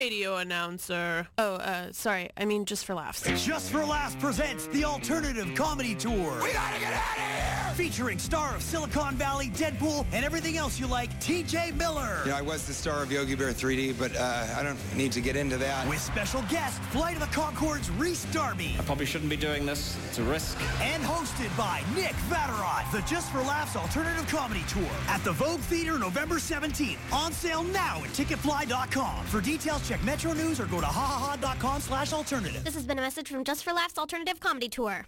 Radio announcer. Sorry. I mean, Just for Laughs. Just for Laughs presents the Alternative Comedy Tour. We gotta get out of here! Featuring star of Silicon Valley, Deadpool, and everything else you like, TJ Miller. I was the star of Yogi Bear 3D, but I don't need to get into that. With special guest, Flight of the Conchords, Rhys Darby. I probably shouldn't be doing this. It's a risk. And hosted by Nick Vatterott. The Just for Laughs Alternative Comedy Tour at the Vogue Theater November 17th. On sale now at ticketfly.com. For details, check Metro News or go to hahaha.com/alternative. This has been a message from Just for Laughs Alternative Comedy Tour.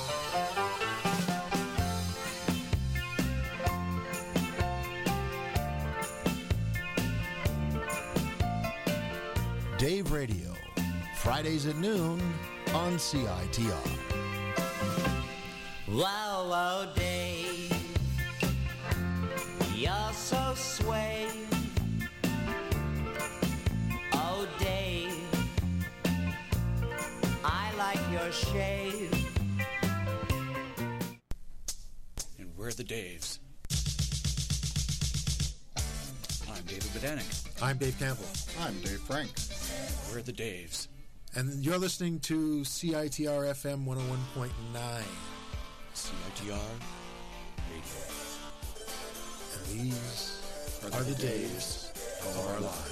Dave Radio, Fridays at noon on CITR. Wow, wow, Dave, you're so sway. Oh, Dave, I like your shave. And we're the Daves. I'm David Bedanik. I'm Dave Campbell. I'm Dave Frank. We're the Daves. And you're listening to CITR FM 101.9. CITR Radio. And these are the days of our lives.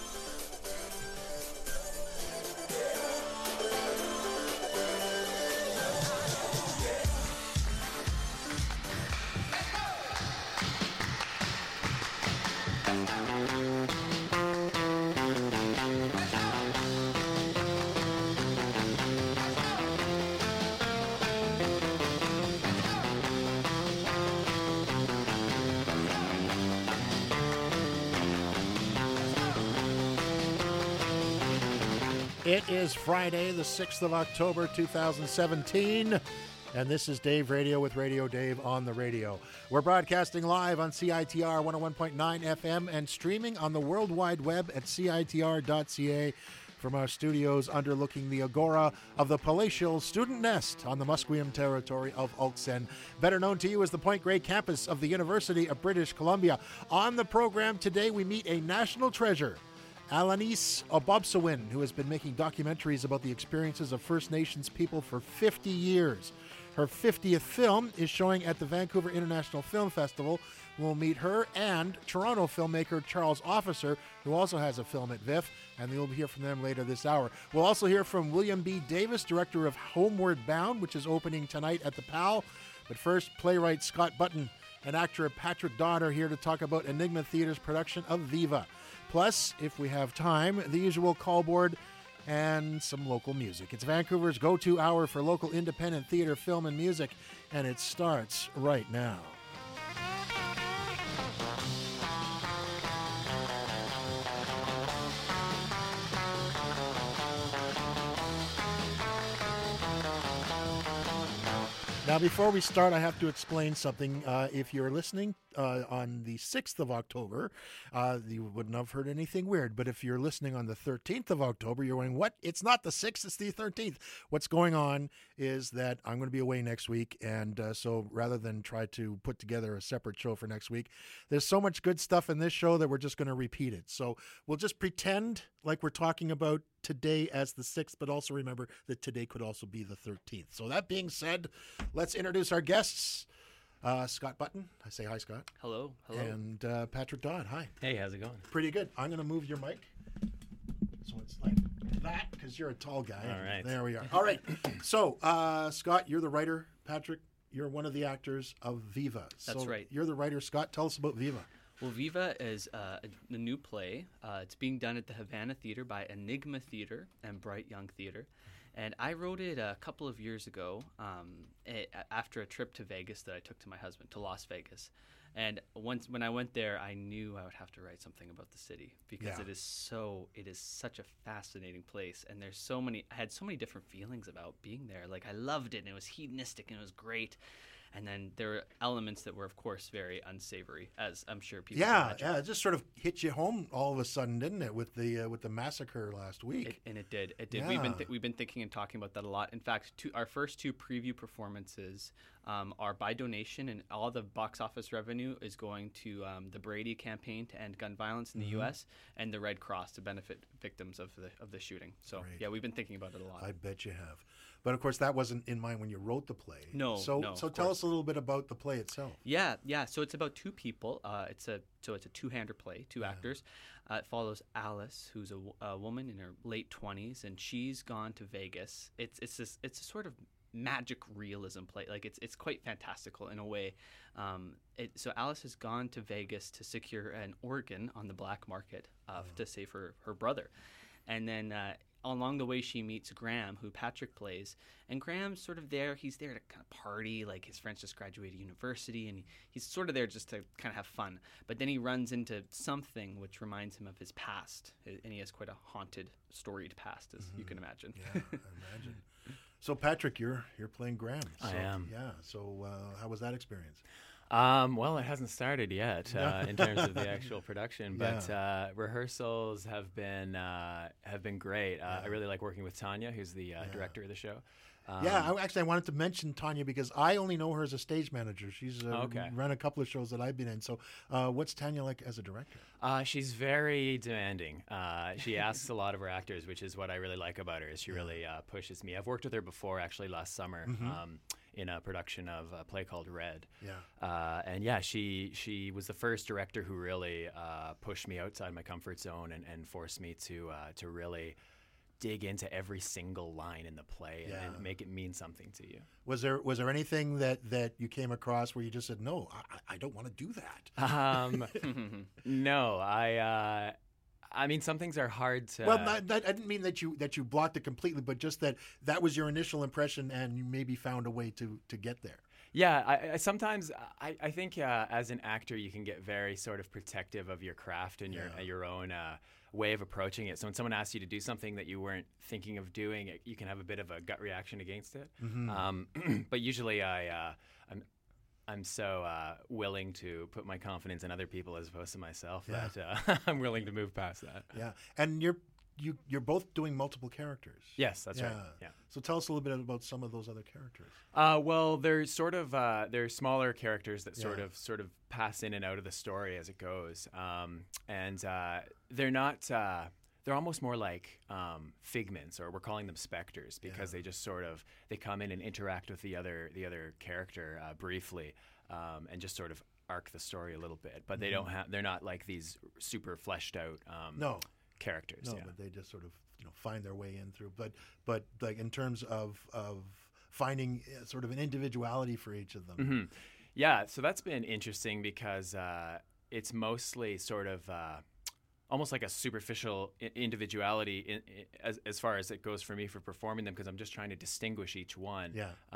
It is Friday, the 6th of October, 2017, and this is Dave Radio with Radio Dave on the radio. We're broadcasting live on CITR 101.9 FM and streaming on the World Wide Web at CITR.ca from our studios underlooking the agora of the palatial student nest on the Musqueam territory of Ulksen, better known to you as the Point Grey campus of the University of British Columbia. On the program today, we meet a national treasure, Alanis Obobsawin, who has been making documentaries about the experiences of First Nations people for 50 years. Her 50th film is showing at the Vancouver International Film Festival. We'll meet her and Toronto filmmaker Charles Officer, who also has a film at VIFF, and you'll hear from them later this hour. We'll also hear from William B. Davis, director of Homeward Bound, which is opening tonight at the PAL. But first, playwright Scott Button and actor Patrick Dodd are here to talk about Enigma Theatre's production of Viva. Plus, if we have time, the usual call board and some local music. It's Vancouver's go-to hour for local independent theater, film, and music, and it starts right now. Now, before we start, I have to explain something. If you're listening on the 6th of October, you wouldn't have heard anything weird. But if you're listening on the 13th of October, you're going, what? It's not the 6th, it's the 13th. What's going on is that I'm going to be away next week. And so rather than try to put together a separate show for next week, there's so much good stuff in this show that we're just going to repeat it. So we'll just pretend like we're talking about today as the 6th, but also remember that today could also be the 13th. So that being said, let's introduce our guests. Scott Button. I say hi, Scott. Hello. And Patrick Dodd. Hi. Hey, how's it going? Pretty good. I'm going to move your mic so it's like that because you're a tall guy. All right. There we are. All right. So, Scott, you're the writer. Patrick, you're one of the actors of Viva. That's right. You're the writer. Scott, tell us about Viva. Well, Viva is a new play. It's being done at the Havana Theater by Enigma Theater and Bright Young Theater. And I wrote it a couple of years ago after a trip to Vegas that I took to my husband, to Las Vegas. And when I went there, I knew I would have to write something about the city because it is such a fascinating place. And I had so many different feelings about being there. Like, I loved it, and it was hedonistic, and it was great. And then there were elements that were, of course, very unsavory, as I'm sure people imagine. Yeah, it just sort of hit you home all of a sudden, didn't it, with the massacre last week? It did. Yeah. We've been thinking and talking about that a lot. In fact, our first two preview performances are by donation, and all the box office revenue is going to the Brady campaign to end gun violence in the U.S. and the Red Cross to benefit victims of the shooting. So Great. yeah, we've been thinking about it a lot. I bet you have. But of course, that wasn't in mind when you wrote the play. No, So no, so of tell course. us a little bit about the play itself. Yeah. So it's about two people. It's a two-hander play, two actors. It follows Alice, who's a woman in her late 20s, and she's gone to Vegas. It's a sort of magic realism play. Like it's quite fantastical in a way. So Alice has gone to Vegas to secure an organ on the black market to save her brother, and then. Along the way, she meets Graham, who Patrick plays, and Graham's sort of there. He's there to kind of party, like his friends just graduated university, and he's sort of there just to kind of have fun. But then he runs into something which reminds him of his past, and he has quite a haunted, storied past, as you can imagine. Yeah, I imagine. So Patrick, you're playing Graham. I So, am. Yeah. So how was that experience? Well, it hasn't started yet in terms of the actual production, but rehearsals have been great. I really like working with Tanya, who's the director of the show. I wanted to mention Tanya because I only know her as a stage manager. She's run a couple of shows that I've been in. So what's Tanya like as a director? She's very demanding. She asks a lot of her actors, which is what I really like about her. Is she really pushes me. I've worked with her before, actually, last summer. In a production of a play called Red. She was the first director who really pushed me outside my comfort zone and forced me to really dig into every single line in the play and make it mean something to you. Was there anything that you came across where you just said, no, I don't want to do that? No, I mean, some things are hard to. Well, I didn't mean that you blocked it completely, but just that was your initial impression, and you maybe found a way to get there. Yeah, I sometimes I think as an actor you can get very sort of protective of your craft and your own way of approaching it. So when someone asks you to do something that you weren't thinking of doing, you can have a bit of a gut reaction against it. But usually I'm so willing to put my confidence in other people as opposed to myself that I'm willing to move past that. Yeah, and you're both doing multiple characters. Yes, that's right. Yeah. So tell us a little bit about some of those other characters. Well, they're sort of they're smaller characters that sort of pass in and out of the story as it goes, and they're not. They're almost more like figments, or we're calling them specters, because they just they come in and interact with the other character briefly, and just sort of arc the story a little bit. But they're not like these super fleshed out characters. No, but they just sort of find their way in through. But like in terms of finding sort of an individuality for each of them. Mm-hmm. Yeah, so that's been interesting because it's mostly sort of. Almost like a superficial individuality as far as it goes for me for performing them, because I'm just trying to distinguish each one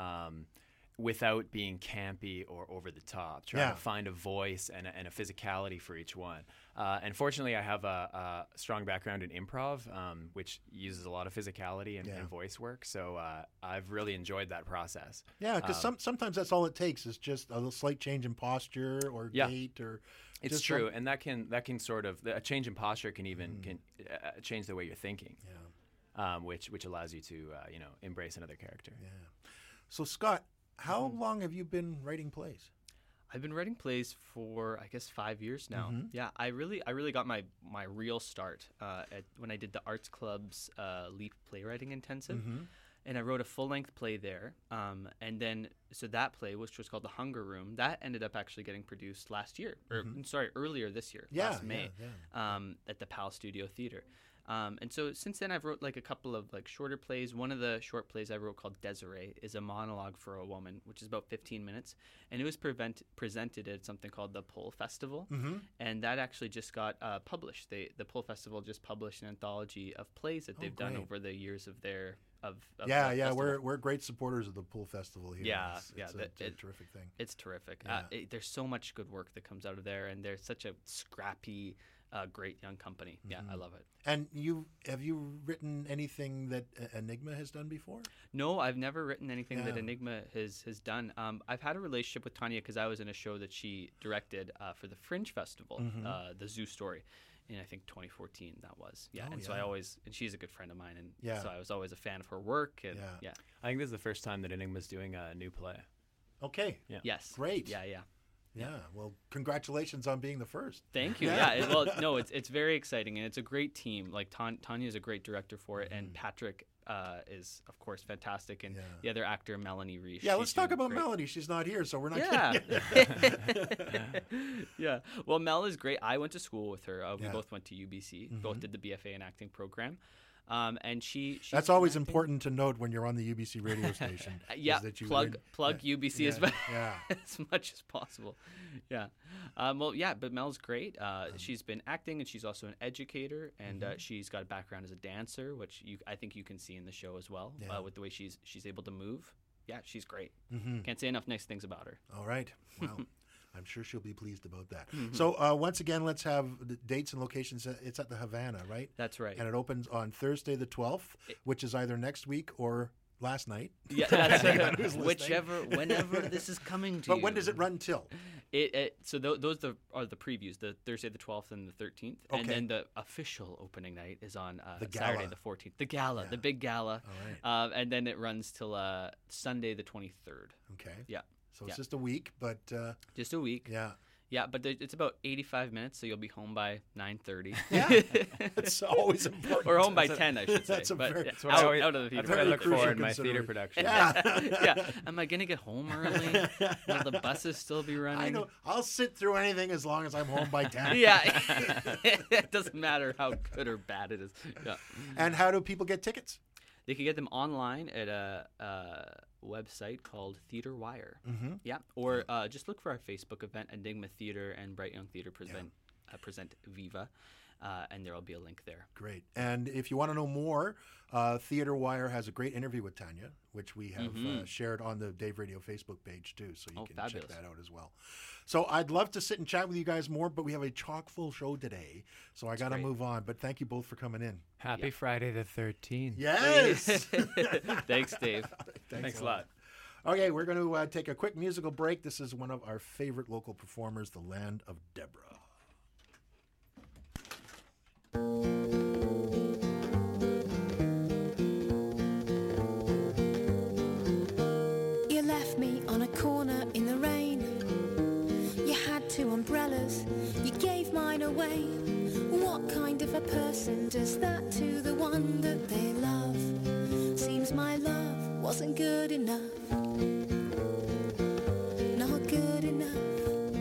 without being campy or over the top, trying to find a voice and a physicality for each one. And fortunately, I have a strong background in improv, which uses a lot of physicality and voice work. So I've really enjoyed that process. Yeah, because sometimes that's all it takes is just a little slight change in posture or gait or. It's true, and that can sort of a change in posture can even change the way you're thinking, which allows you to embrace another character. Yeah. So Scott, how long have you been writing plays? I've been writing plays for I guess 5 years now. Yeah, I really got my real start when I did the Arts Club's Leap Playwriting Intensive. And I wrote a full-length play there, and then so that play, which was called The Hunger Room, that ended up actually getting produced last year, or earlier this year, last May, at the PAL Studio Theater. And so since then, I've wrote like a couple of like shorter plays. One of the short plays I wrote called Desiree is a monologue for a woman, which is about 15 minutes, and it was presented at something called the Pull Festival, and that actually just got published. The Pull Festival just published an anthology of plays that they've done over the years of their. We're great supporters of the Pull Festival here. It's a terrific thing. It's terrific. There's so much good work that comes out of there, and they're such a scrappy, great young company. Yeah, I love it. And have you written anything that Enigma has done before? No, I've never written anything that Enigma has done. I've had a relationship with Tanya because I was in a show that she directed for the Fringe Festival, The Zoo Story. In I think 2014 that was. And she's a good friend of mine, and so I was always a fan of her work. And I think this is the first time that Enigma's doing a new play. Okay. Yeah. Yes. Great. Yeah. Yeah. Well, congratulations on being the first. Thank you. Yeah. It's very exciting, and it's a great team. Like Tanya is a great director for it, and Patrick is of course fantastic, and the other actor Melanie Reese. Yeah, let's talk about Melanie. She's not here, so we're not. Yeah. Well, Mel is great. I went to school with her. We both went to UBC. Both did the BFA in acting program. And that's always important to note when you're on the UBC radio station. Plug UBC as much as possible. Yeah. But Mel's great. She's been acting, and she's also an educator, and she's got a background as a dancer, which I think you can see in the show as well, with the way she's able to move. Yeah, she's great. Can't say enough nice things about her. All right. Well, I'm sure she'll be pleased about that. So once again, let's have the dates and locations. It's at the Havana, right? That's right. And it opens on Thursday the 12th, which is either next week or last night. Yeah, that's whenever this is coming to you. But when does it run till? So those are the previews, the Thursday the 12th and the 13th. Okay. And then the official opening night is on Saturday the 14th. The gala, the big gala. All right. And then it runs till Sunday the 23rd. Okay. Yeah. So it's just a week, but... just a week. Yeah. Yeah, but it's about 85 minutes, so you'll be home by 9:30. Yeah, that's always important. Or home by 10, I should say. That's out of the theater. That's what I look for in my theater production. Yeah. Am I going to get home early? Will the buses still be running? I know. I'll sit through anything as long as I'm home by 10. Yeah. It doesn't matter how good or bad it is. Yeah. And how do people get tickets? They can get them online at a website called Theater Wire. Yeah. Or just look for our Facebook event, Enigma Theater and Bright Young Theater present Viva, and there will be a link there. Great. And if you want to know more, Theater Wire has a great interview with Tanya, which we have shared on the Dave Radio Facebook page too, so you can check that out as well. So I'd love to sit and chat with you guys more, but we have a chock-full show today, so I got to move on. But thank you both for coming in. Happy Friday the 13th. Yes! Thanks, Dave. Thanks a lot. Okay, we're going to take a quick musical break. This is one of our favorite local performers, The Land of Deborah. You left me on a corner in the rain. You had 2 umbrellas, you gave mine away. What kind of a person does that to the one that they love? Seems my love wasn't good enough. Not good enough.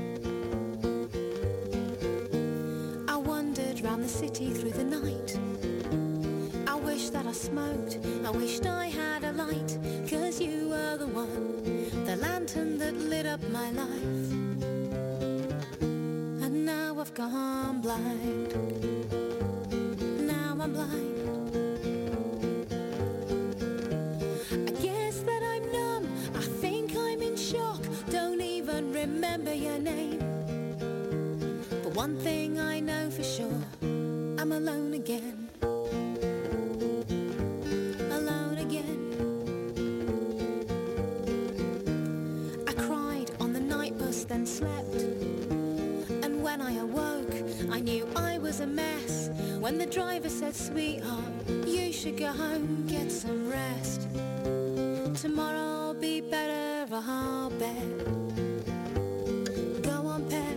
I wandered round the city through the night. I wish that I smoked, I wished I had a light. 'Cause you were the one, the lantern that lit up my life. And now I've gone blind. Now I'm blind. I guess that I'm numb, I think I'm in shock. Don't even remember your name. But one thing I know for sure, I'm alone again. Alone again. I cried on the night bus, then slept. And when I awoke, I knew I was a mess. When the driver said, sweetheart, you should go home, get some rest. Tomorrow I'll be better, I'll bet. Go on, pet.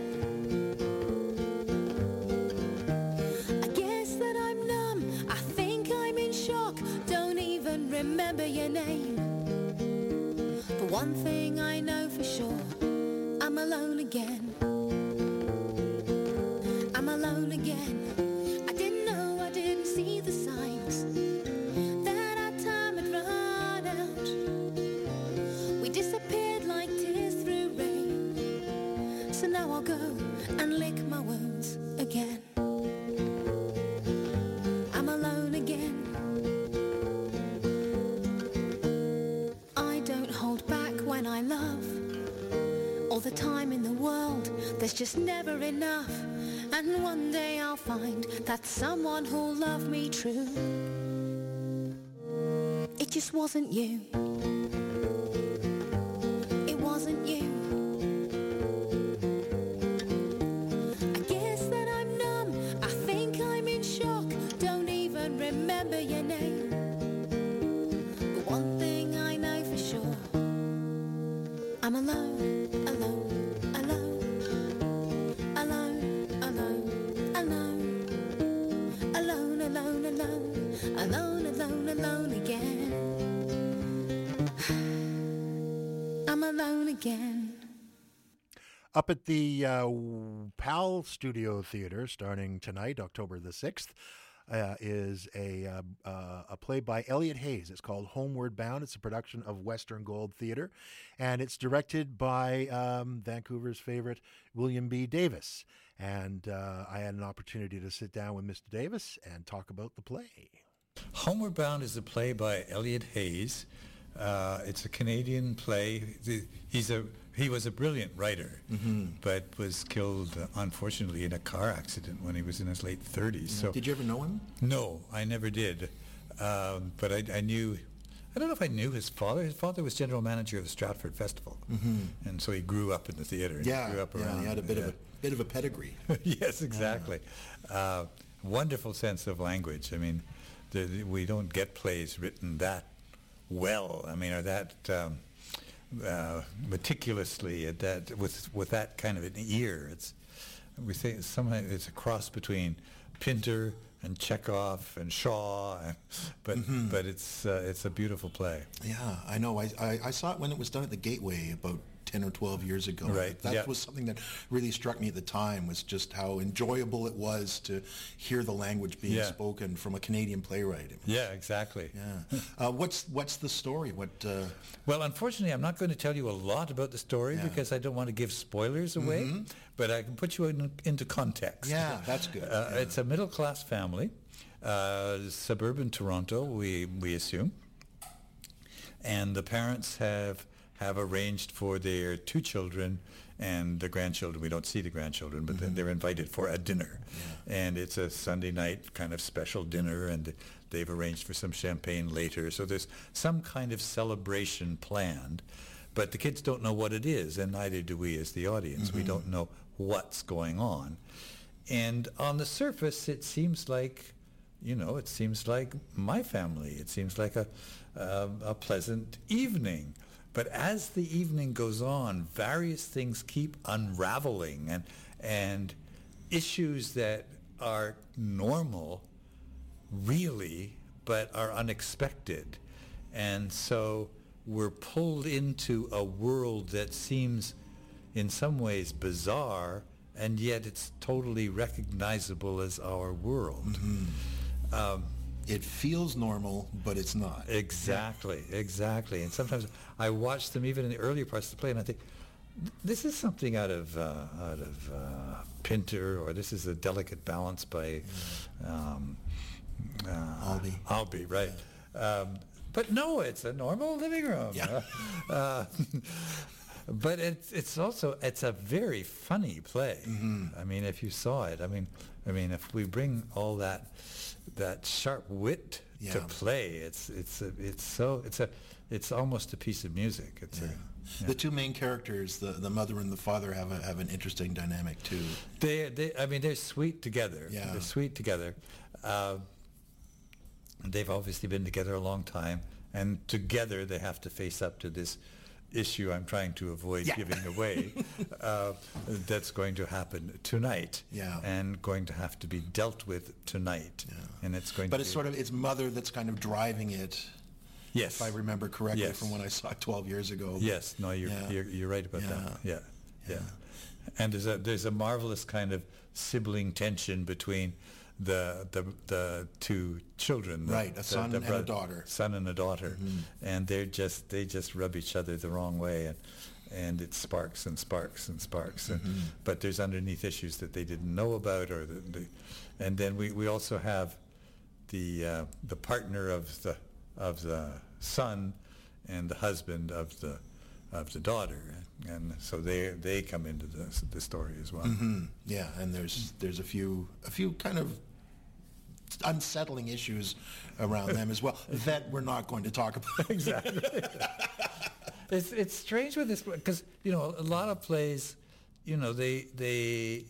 I guess that I'm numb, I think I'm in shock. Don't even remember your name. But one thing I know for sure, I'm alone again. I'm alone again. I didn't know, I didn't see the signs that our time had run out. We disappeared like tears through rain. So now I'll go and lick my wounds again. I'm alone again. I don't hold back when I love. All the time in the world, there's just never enough. And one day I'll find that someone who'll love me true. It just wasn't you. It wasn't you. I guess that I'm numb, I think I'm in shock. Don't even remember your name. But one thing I know for sure, I'm alone, alone, alone. Alone, alone, alone again. I'm alone again. Up at the PAL Studio Theater, starting tonight, October the 6th, is a play by Elliot Hayes. It's called Homeward Bound. It's a production of Western Gold Theatre, and it's directed by Vancouver's favorite William B. Davis. And I had an opportunity to sit down with Mr. Davis and talk about the play. Homeward Bound is a play by Elliot Hayes. It's a Canadian play. He was a brilliant writer, but was killed, unfortunately, in a car accident when he was in his late 30s. So, did you ever know him? No, I never did. But I knew, I don't know if I knew his father. His father was general manager of the Stratford Festival, and so he grew up in the theater. Yeah, grew up around, he had a bit of a pedigree. Yes, exactly. Wonderful sense of language. I mean, we don't get plays written that well. I mean, or that meticulously, that with that kind of an ear. We say somehow it's a cross between Pinter and Chekhov and Shaw, but it's a beautiful play. Yeah, I know. I saw it when it was done at the Gateway about 10 or 12 years ago. Right. That was something that really struck me at the time, was just how enjoyable it was to hear the language being spoken from a Canadian playwright. Yeah, exactly. Yeah. What's the story? Well, unfortunately, I'm not going to tell you a lot about the story because I don't want to give spoilers away, but I can put you into context. Yeah, that's good. It's a middle-class family, suburban Toronto, we assume, and the parents have arranged for their 2 children and the grandchildren. We don't see the grandchildren, but they're invited for a dinner. Yeah. And it's a Sunday night kind of special dinner, and they've arranged for some champagne later. So there's some kind of celebration planned, but the kids don't know what it is, and neither do we as the audience. We don't know what's going on. And on the surface, it seems like, my family. It seems like a pleasant evening. But as the evening goes on, various things keep unraveling, and issues that are normal, really, but are unexpected. And so we're pulled into a world that seems in some ways bizarre, and yet it's totally recognizable as our world. It feels normal, but it's not. Exactly. And sometimes I watch them even in the earlier parts of the play, and I think, this is something out of Pinter, or this is a delicate balance by Albee, right? Yeah. But no, it's a normal living room. Yeah. But it's a very funny play. I mean, if you saw it, I mean, if we bring all that sharp wit to play, it's almost a piece of music. The 2 main characters, the mother and the father, have an interesting dynamic too. They're sweet together. Yeah. They're sweet together. They've obviously been together a long time, and together they have to face up to this issue I'm trying to avoid giving away, that's going to happen tonight, and going to have to be dealt with tonight, and it's going. But it's mother that's kind of driving it. Yes, if I remember correctly from when I saw it 12 years ago. Yes, no, you're right about that. Yeah. And there's a marvelous kind of sibling tension between the 2 children, right? A son and a daughter. Son and a daughter, and they just rub each other the wrong way, and it sparks and sparks and sparks. But there's underneath issues that they didn't know about, and then we also have the partner of the son and the husband of the daughter, and so they come into the story as well. Yeah, and there's a few kind of unsettling issues around them as well that we're not going to talk about. Exactly. It's strange with this, because a lot of plays, they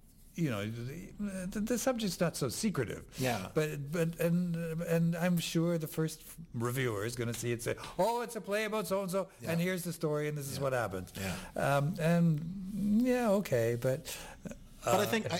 the subject's not so secretive. Yeah. But I'm sure the first reviewer is going to see it and say, oh, it's a play about so and so, and here's the story, and this is what happens. Yeah. Okay, but But I think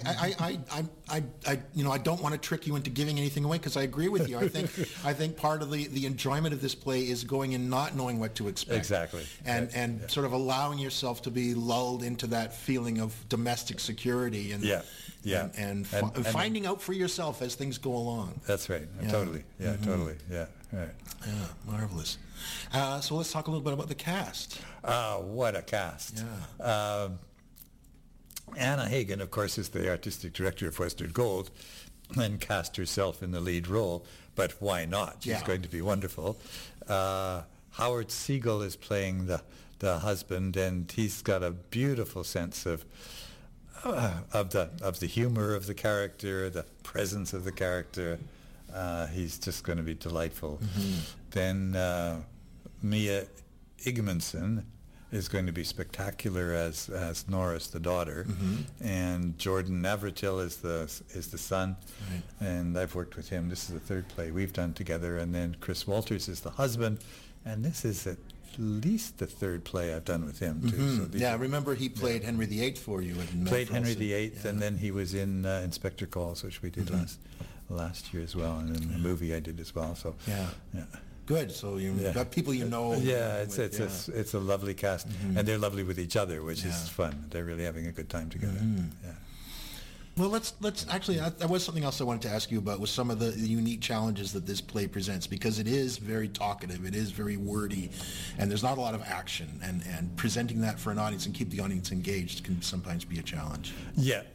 I don't want to trick you into giving anything away because I agree with you. I think part of the enjoyment of this play is going in not knowing what to expect. Exactly. And sort of allowing yourself to be lulled into that feeling of domestic security and and finding out for yourself as things go along. That's right. Totally. Yeah. Totally. Yeah. Right. Yeah. Marvelous. So let's talk a little bit about the cast. What a cast. Yeah. Anna Hagen, of course, is the artistic director of Western Gold and cast herself in the lead role, but why not? She's going to be wonderful. Howard Siegel is playing the husband, and he's got a beautiful sense of the humor of the character, the presence of the character. He's just going to be delightful. Mm-hmm. Then Mia Igmanson is going to be spectacular as Norris, the daughter, and Jordan Navratil is the son, and I've worked with him. This is the third play we've done together, and then Chris Walters is the husband, and this is at least the third play I've done with him too. So I remember he played Henry VIII for you. Played Henry VIII, and then he was in Inspector Calls, which we did last year as well, and then the movie I did as well. So yeah. Good. So you've got people you know. Yeah, it's a lovely cast, and they're lovely with each other, which is fun. They're really having a good time together. Yeah. Well, let's actually. That was something else I wanted to ask you about. Was some of the unique challenges that this play presents, because it is very talkative, it is very wordy, and there's not a lot of action. And presenting that for an audience and keep the audience engaged can sometimes be a challenge. Yeah.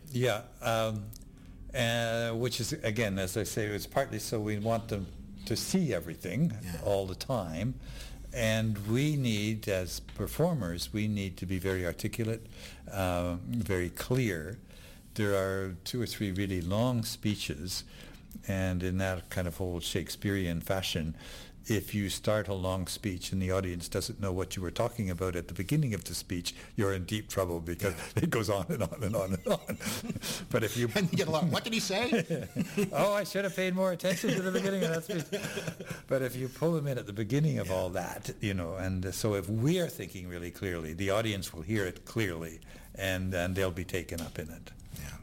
Which is, again, as I say, it's partly so we want them to see everything all the time, and we need, as performers, we need to be very articulate, very clear. There are 2 or 3 really long speeches, and in that kind of old Shakespearean fashion, if you start a long speech and the audience doesn't know what you were talking about at the beginning of the speech, you're in deep trouble because it goes on and on and on and on. But if you... And you get a lot, what did he say? Oh, I should have paid more attention to the beginning of that speech. But if you pull them in at the beginning of all that, and so if we are thinking really clearly, the audience will hear it clearly, and they'll be taken up in it.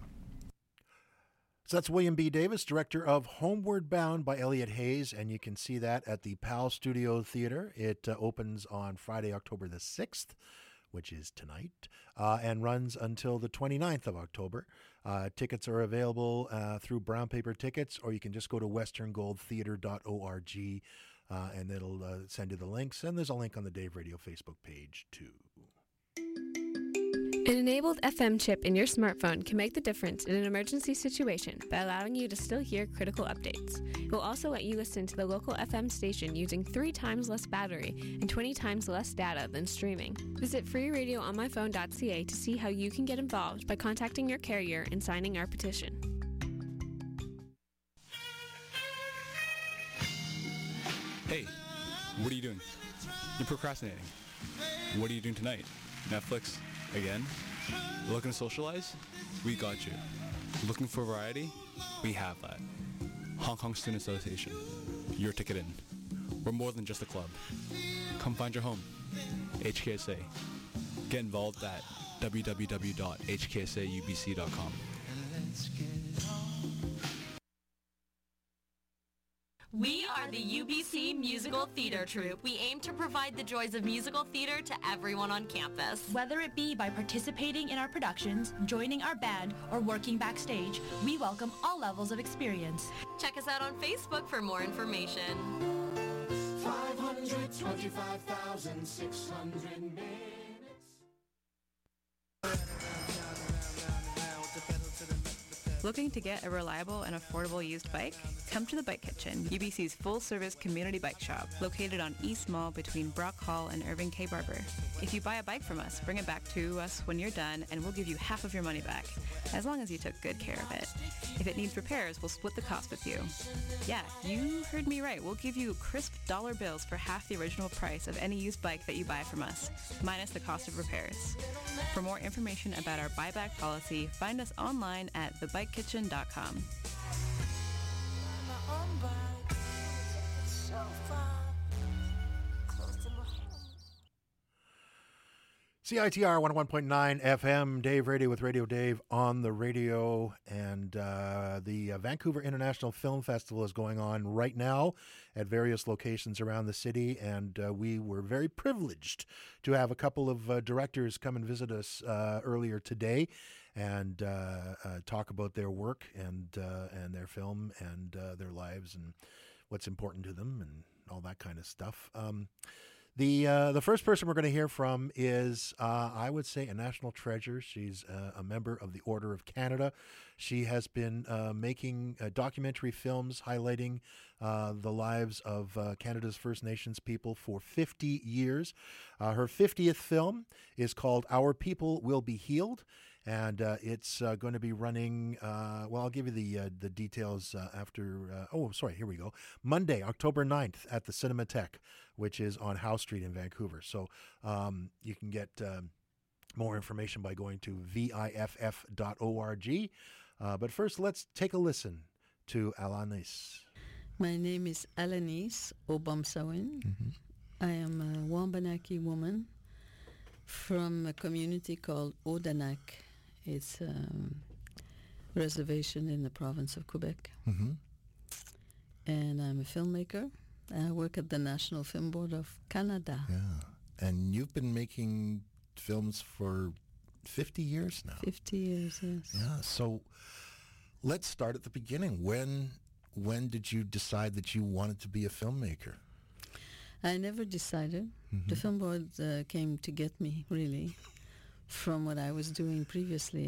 So that's William B. Davis, director of Homeward Bound by Elliot Hayes, and you can see that at the PAL Studio Theater. It opens on Friday, October the 6th, which is tonight, and runs until the 29th of October. Tickets are available through Brown Paper Tickets, or you can just go to westerngoldtheater.org, and it'll send you the links. And there's a link on the Dave Radio Facebook page, too. An enabled FM chip in your smartphone can make the difference in an emergency situation by allowing you to still hear critical updates. It will also let you listen to the local FM station using 3 times less battery and 20 times less data than streaming. Visit freeradioonmyphone.ca to see how you can get involved by contacting your carrier and signing our petition. Hey, what are you doing? You're procrastinating. What are you doing tonight? Netflix? Again? Looking to socialize? We got you. Looking for variety? We have that. Hong Kong Student Association. Your ticket in. We're more than just a club. Come find your home. HKSA. Get involved at www.hksaubc.com. We are the UBC Musical Theater Troupe. We aim to provide the joys of musical theater to everyone on campus. Whether it be by participating in our productions, joining our band, or working backstage, we welcome all levels of experience. Check us out on Facebook for more information. 525,600 minutes. Looking to get a reliable and affordable used bike? Come to the Bike Kitchen, UBC's full-service community bike shop, located on East Mall between Brock Hall and Irving K. Barber. If you buy a bike from us, bring it back to us when you're done, and we'll give you half of your money back, as long as you took good care of it. If it needs repairs, we'll split the cost with you. Yeah, you heard me right. We'll give you crisp dollar bills for half the original price of any used bike that you buy from us, minus the cost of repairs. For more information about our buyback policy, find us online at thebikekitchen.com. CITR 101.9 FM, Dave Radio with Radio Dave on the radio. And the Vancouver International Film Festival is going on right now at various locations around the city. And we were very privileged to have a couple of directors come and visit us earlier today and talk about their work and their film and their lives and what's important to them and all that kind of stuff. The first person we're going to hear from is, I would say, a national treasure. She's a member of the Order of Canada. She has been making documentary films highlighting the lives of Canada's First Nations people for 50 years. Her 50th film is called Our People Will Be Healed, and it's going to be running, well, I'll give you the details after, here we go. Monday, October 9th at the Cinematheque, which is on Howe Street in Vancouver. So you can get more information by going to viff.org. But first, let's take a listen to Alanis. My name is Alanis Obamsawin. I am a Wabanaki woman from a community called Odanak. It's a reservation in the province of Quebec. And I'm a filmmaker. I work at the National Film Board of Canada. Yeah. And you've been making films for 50 years now. 50 years, yes. Yeah. So let's start at the beginning. When did you decide that you wanted to be a filmmaker? I never decided. The Film Board came to get me, really, from what I was doing previously.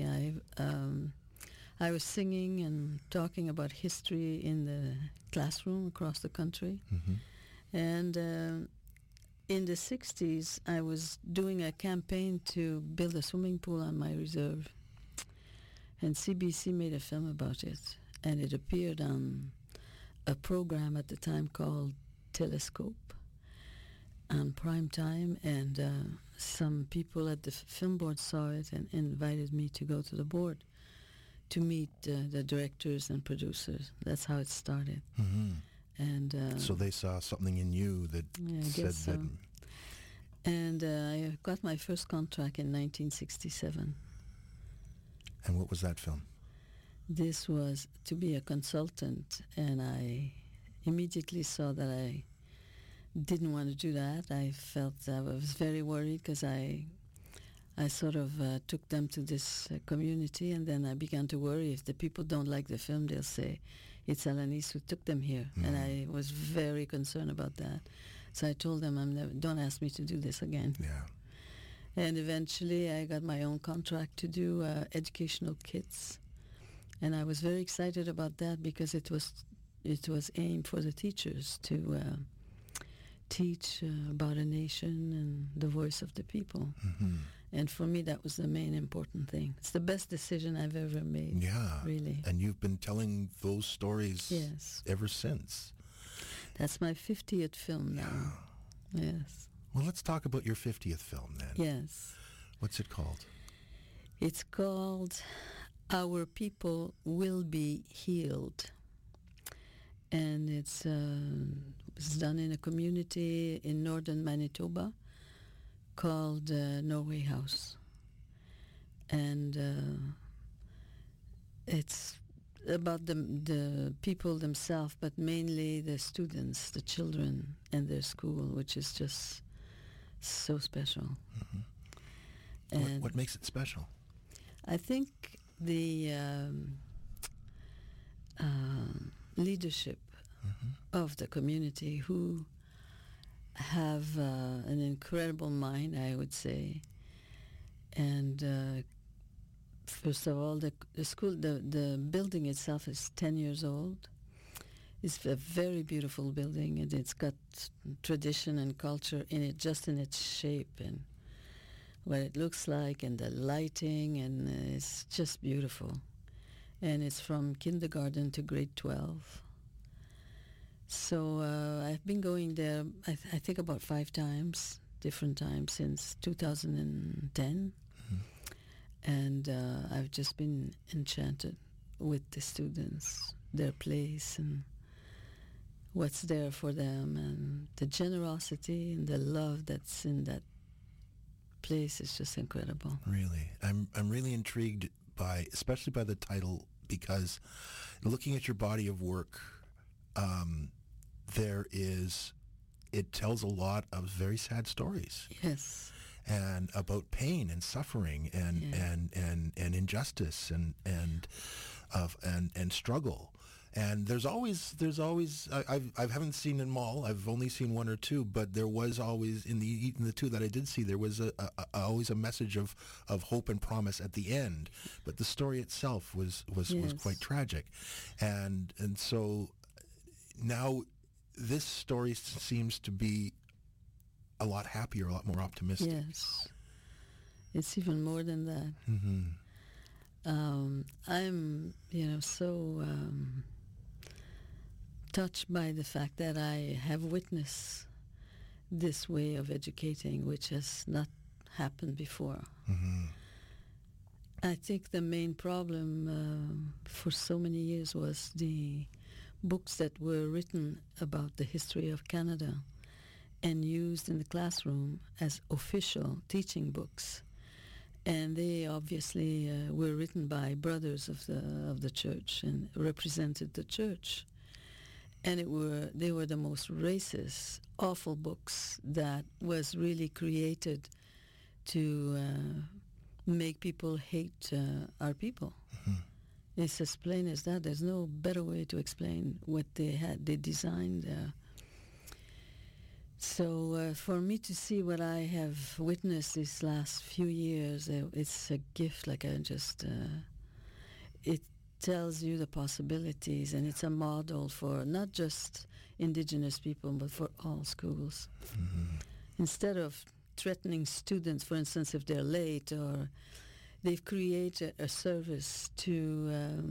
I was singing and talking about history in the classroom across the country. And in the 60s, I was doing a campaign to build a swimming pool on my reserve. And CBC made a film about it. And it appeared on a program at the time called Telescope on prime time. And some people at the film board saw it and invited me to go to the board to meet the directors and producers. That's how it started. And so they saw something in you that said that. And I got my first contract in 1967. And what was that film? This was to be a consultant, and I immediately saw that I didn't want to do that. I felt I was very worried because I sort of took them to this community, and then I began to worry if the people don't like the film, they'll say, it's Alanis who took them here. And I was very concerned about that. So I told them, don't ask me to do this again. Yeah. And eventually I got my own contract to do educational kits. And I was very excited about that because it was aimed for the teachers to teach about a nation and the voice of the people. And for me, that was the main important thing. It's the best decision I've ever made. Yeah. Really. And you've been telling those stories yes. ever since. That's my 50th film now. Yes. Well, let's talk about your 50th film then. Yes. What's it called? It's called Our People Will Be Healed. And it's done in a community in northern Manitoba called Norway House. And it's about the people themselves, but mainly the students, the children, and their school, which is just so special. And what makes it special? I think the leadership of the community, who have an incredible mind, I would say. And first of all, the school, the building itself is 10 years old. It's a very beautiful building, and it's got tradition and culture in it, just in its shape and what it looks like, and the lighting, and it's just beautiful. And it's from kindergarten to grade 12. So I've been going there, I think about 5 times, different times since 2010. And I've just been enchanted with the students, their place, and what's there for them, and the generosity and the love that's in that place is just incredible. Really, I'm really intrigued especially by the title, because looking at your body of work, it tells a lot of very sad stories. Yes. And about pain and suffering and injustice and struggle. And there's always I haven't seen them all. I've only seen one or two, but there was always in the two that I did see, there was always a message of hope and promise at the end. But the story itself was quite tragic, and so now this story seems to be a lot happier, a lot more optimistic. Yes, it's even more than that. Mm-hmm. I'm so touched by the fact that I have witnessed this way of educating, which has not happened before. Mm-hmm. I think the main problem for so many years was the books that were written about the history of Canada and used in the classroom as official teaching books. And they obviously were written by brothers of the church and represented the church. And they were the most racist, awful books that was really created to make people hate our people. Mm-hmm. It's as plain as that. There's no better way to explain what they designed. So for me to see what I have witnessed these last few years, it's a gift. Like it tells you the possibilities, and it's a model for not just Indigenous people, but for all schools. Mm-hmm. Instead of threatening students, for instance, if they're late, or they've created a service to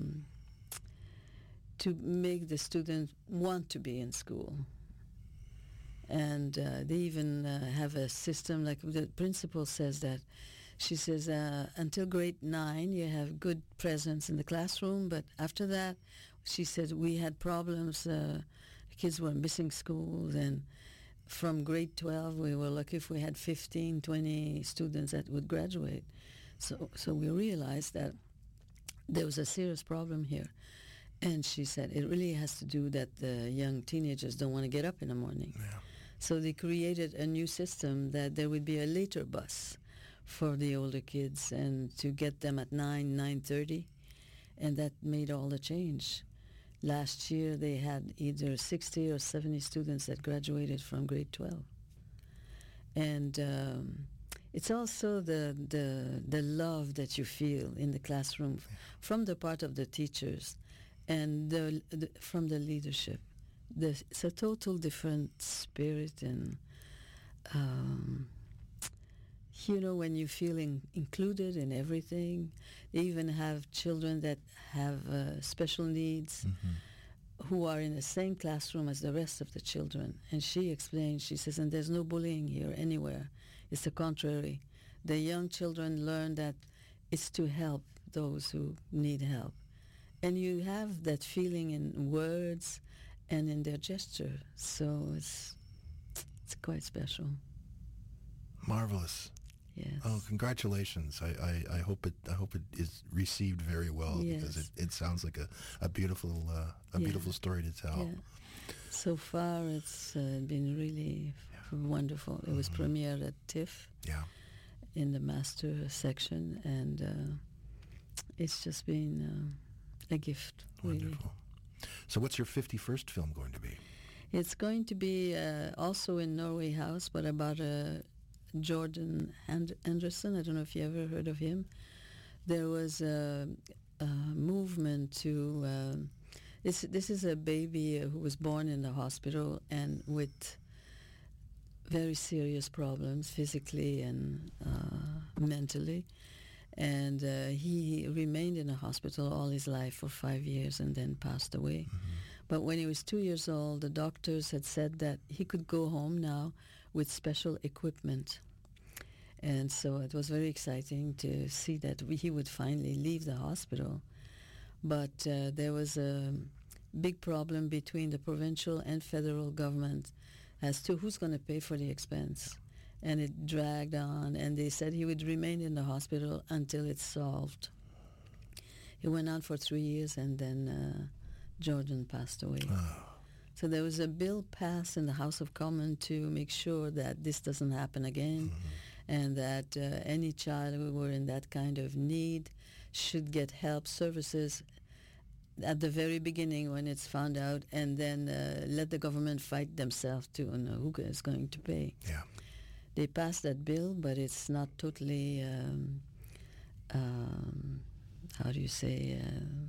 make the student want to be in school. And they even have a system, like the principal says that, she says, until grade 9, you have good presence in the classroom, but after that, she said, we had problems, kids were missing schools, and from grade 12, we were lucky if we had 15, 20 students that would graduate. So we realized that there was a serious problem here. And she said, it really has to do that the young teenagers don't want to get up in the morning. Yeah. So they created a new system that there would be a later bus for the older kids and to get them at 9:30, and that made all the change. Last year they had either 60 or 70 students that graduated from grade 12. And it's also the love that you feel in the classroom from the part of the teachers and from the leadership. It's a total different spirit, and when you feel included in everything. They even have children that have special needs who are in the same classroom as the rest of the children. And she explained, she says, and there's no bullying here anywhere. It's the contrary. The young children learn that it's to help those who need help. And you have that feeling in words and in their gesture. So it's quite special. Marvelous. Yes. Oh, congratulations! I hope it is received very well, because it sounds like a beautiful beautiful story to tell. Yeah. So far, it's been really wonderful. It was premiered at TIFF. Yeah. In the master section, and it's just been a gift. Wonderful. Really. So, what's your 51st film going to be? It's going to be also in Norway House, but about Jordan Anderson. I don't know if you ever heard of him. There was a movement to... this is a baby who was born in the hospital and with very serious problems physically and mentally. And he remained in the hospital all his life for 5 years and then passed away. But when he was 2 years old, the doctors had said that he could go home now with special equipment. And so it was very exciting to see that he would finally leave the hospital. But there was a big problem between the provincial and federal government as to who's going to pay for the expense. and it dragged on, and they said he would remain in the hospital until it's solved. It went on for 3 years, and then Jordan passed away. So there was a bill passed in the House of Commons to make sure that this doesn't happen again, and that any child who were in that kind of need should get help services at the very beginning when it's found out, and then let the government fight themselves to know who is going to pay. Yeah. They passed that bill, but it's not totally, how do you say,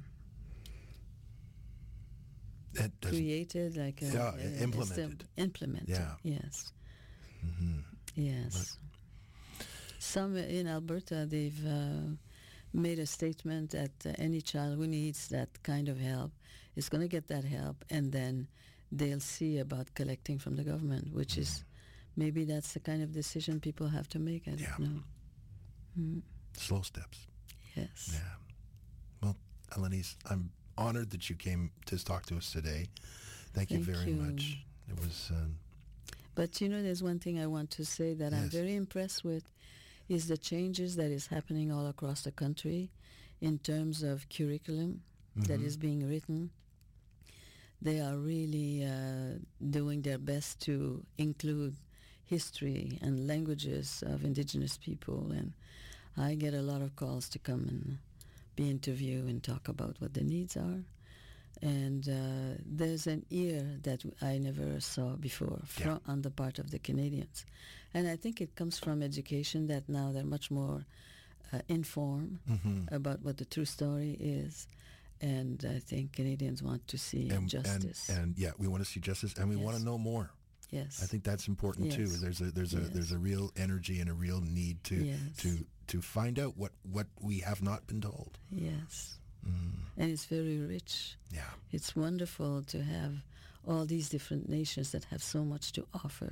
created, like implemented. Implemented, Yeah. Yes. Mm-hmm. Yes. Some in Alberta, they've made a statement that any child who needs that kind of help is going to get that help, and then they'll see about collecting from the government, which is maybe that's the kind of decision people have to make. I don't know. Slow steps. Yes. Yeah. Well, Alanis, I'm honored that you came to talk to us today. Thank you very much. It was... But you know, there's one thing I want to say that I'm very impressed with is the changes that is happening all across the country in terms of curriculum that is being written. They are really doing their best to include history and languages of indigenous people, and I get a lot of calls to come and be interviewed and talk about what the needs are. And there's an ear that I never saw before on the part of the Canadians. And I think it comes from education, that now they're much more informed about what the true story is. And I think Canadians want to see justice. And we want to see justice, and we want to know more. Yes. I think that's important too. There's a real energy and a real need to find out what we have not been told. Yes. And it's very rich. Yeah. It's wonderful to have all these different nations that have so much to offer.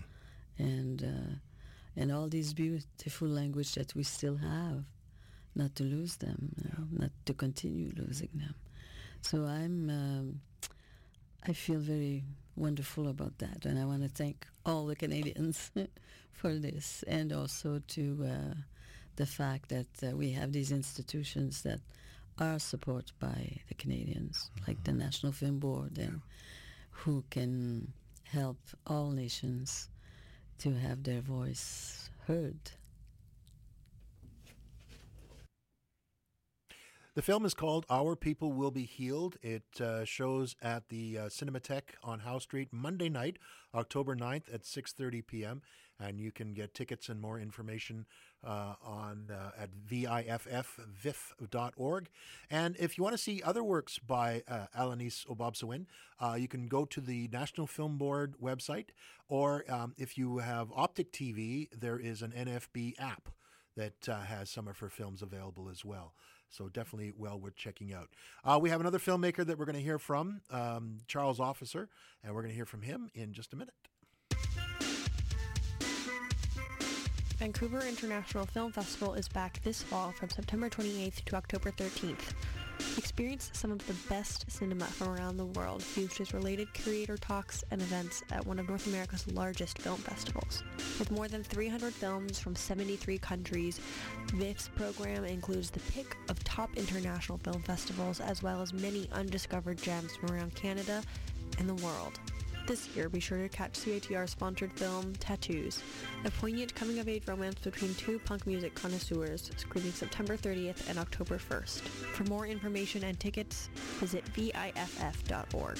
And all these beautiful language that we still have, not to lose them, not to continue losing them. So I feel very wonderful about that, and I want to thank all the Canadians for this, and also to the fact that we have these institutions that are supported by the Canadians, like the National Film Board, and who can help all nations to have their voice heard. The film is called Our People Will Be Healed. It shows at the Cinematheque on Howe Street Monday night, October 9th at 6:30 p.m. And you can get tickets and more information at viff.org. And if you want to see other works by Alanis Obobsawin, you can go to the National Film Board website, or if you have Optic TV, there is an NFB app that has some of her films available as well. So definitely well worth checking out. We have another filmmaker that we're going to hear from, Charles Officer, and we're going to hear from him in just a minute. Vancouver International Film Festival is back this fall from September 28th to October 13th. Experience some of the best cinema from around the world features related curator talks and events at one of North America's largest film festivals. With more than 300 films from 73 countries, VIF's program includes the pick of top international film festivals as well as many undiscovered gems from around Canada and the world. This year, be sure to catch CITR-sponsored film Tattoos, a poignant coming-of-age romance between two punk music connoisseurs, screening September 30th and October 1st. For more information and tickets, visit viff.org.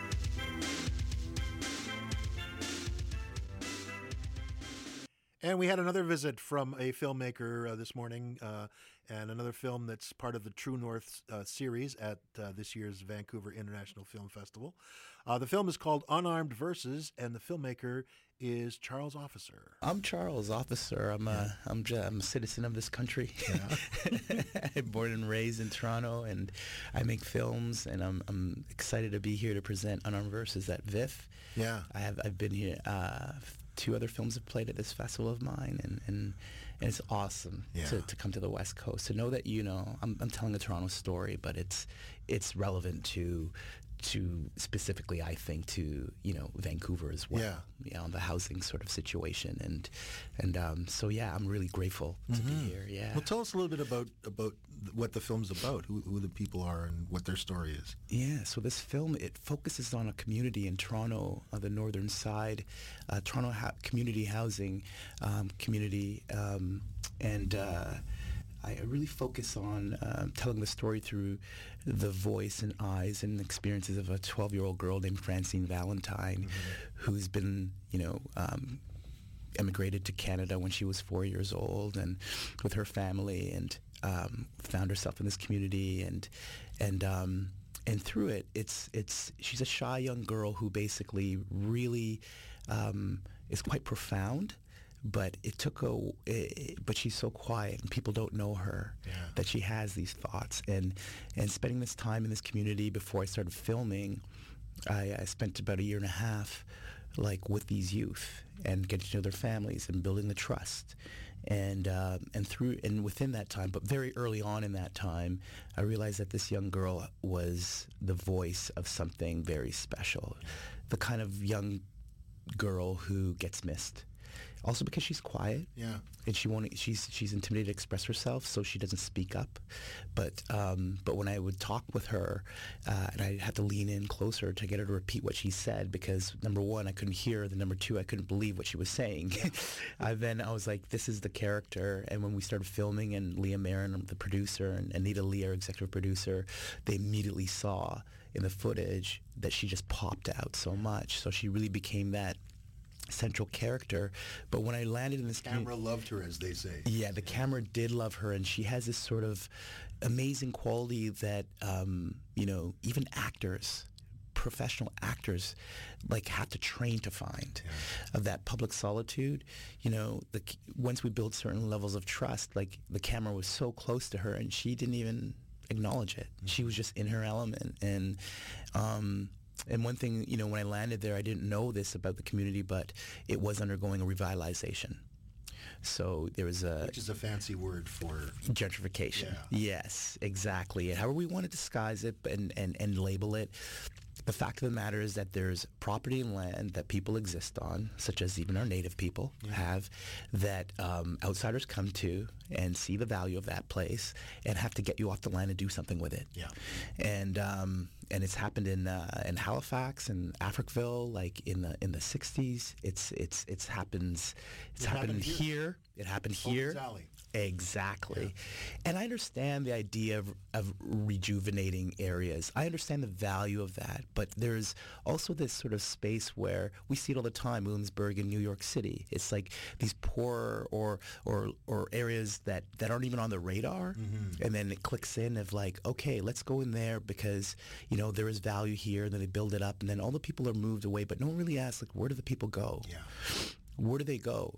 And we had another visit from a filmmaker this morning, and another film that's part of the True North series at this year's Vancouver International Film Festival. The film is called Unarmed Verses, and the filmmaker is Charles Officer. I'm Charles Officer. I'm a citizen of this country. Yeah. Born and raised in Toronto, and I make films, and I'm excited to be here to present Unarmed Verses at VIFF. Yeah, I've been here. 2 other films have played at this festival of mine, and it's awesome to come to the West Coast, to know that, I'm telling a Toronto story, but it's relevant to specifically, I think, to Vancouver as well. Yeah, on the housing sort of situation, and so yeah, I'm really grateful to be here. Yeah. Well, tell us a little bit about what the film's about, who the people are, and what their story is. Yeah. So this film, it focuses on a community in Toronto, the northern side, Toronto community housing community, and I really focus on telling the story through the voice and eyes and experiences of a 12-year-old girl named Francine Valentine, who's been, emigrated to Canada when she was 4 years old, and with her family, and found herself in this community, and through it, she's a shy young girl who basically really is quite profound. But but she's so quiet, and people don't know her, that she has these thoughts. And spending this time in this community before I started filming, I spent about 1.5 years, with these youth and getting to know their families and building the trust. And within that time, but very early on in that time, I realized that this young girl was the voice of something very special, the kind of young girl who gets missed. Also because she's quiet, and she's intimidated to express herself, so she doesn't speak up. But when I would talk with her, and I had to lean in closer to get her to repeat what she said, because number one, I couldn't hear her, then number two, I couldn't believe what she was saying. Then I was like, this is the character. And when we started filming, and Leah Marin, the producer, and Anita Lee, our executive producer, they immediately saw in the footage that she just popped out so much. So she really became that central character. But when I landed in this camera loved her, as they say. Yeah, the camera did love her, and she has this sort of amazing quality that even actors, professional actors, have to train to find, of that public solitude. Once we build certain levels of trust, the camera was so close to her, and she didn't even acknowledge it. She was just in her element. And one thing, when I landed there, I didn't know this about the community, but it was undergoing a revitalization. So there was which is a fancy word for gentrification. Yes, exactly. And however we want to disguise it and label it, the fact of the matter is that there's property and land that people exist on, such as even our native people have, that outsiders come to and see the value of that place and have to get you off the land and do something with it. And it's happened in Halifax and Africville, in the 60s. It's happened here. It happened here. Valley. Exactly. And I understand the idea of rejuvenating areas. I understand the value of that. But there's also this sort of space where we see it all the time, Williamsburg and New York City. It's like these poor or areas that aren't even on the radar. And then it clicks in of okay, let's go in there because, there is value here. And then they build it up. And then all the people are moved away. But no one really asks, where do the people go? Where do they go?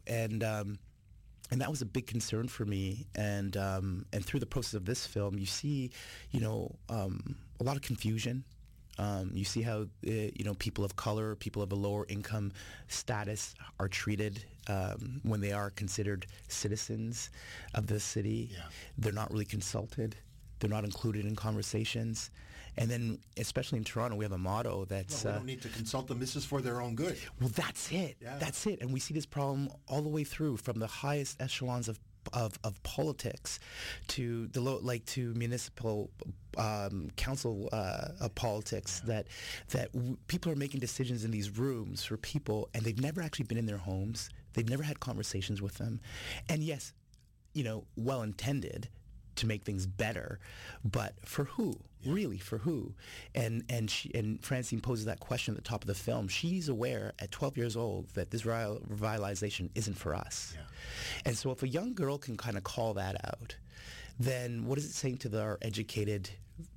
And that was a big concern for me. And through the process of this film, you see, a lot of confusion. You see how, people of color, people of a lower income status are treated when they are considered citizens of the city. They're not really consulted. They're not included in conversations. And then, especially in Toronto, we have a motto that's... we don't need to consult them. This is for their own good. Well, that's it. That's it. And we see this problem all the way through, from the highest echelons of politics to the to municipal council politics, that people are making decisions in these rooms for people, and they've never actually been in their homes. They've never had conversations with them. And yes, well-intended to make things better, but for who? Really, for who? And Francine poses that question at the top of the film. She's aware at 12 years old that this revitalization isn't for us. And so if a young girl can kind of call that out, then what is it saying to our educated,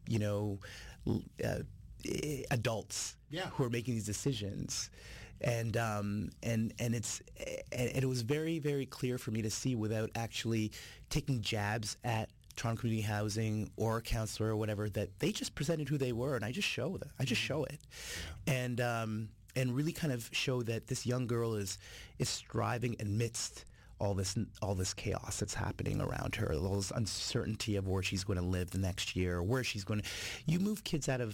adults who are making these decisions? And it was very, very clear for me to see, without actually taking jabs at Toronto Community Housing or a counselor or whatever, that they just presented who they were, and I just show that. I just show it, and really kind of show that this young girl is striving amidst all this chaos that's happening around her, all this uncertainty of where she's going to live the next year, or where she's going to. You move kids out of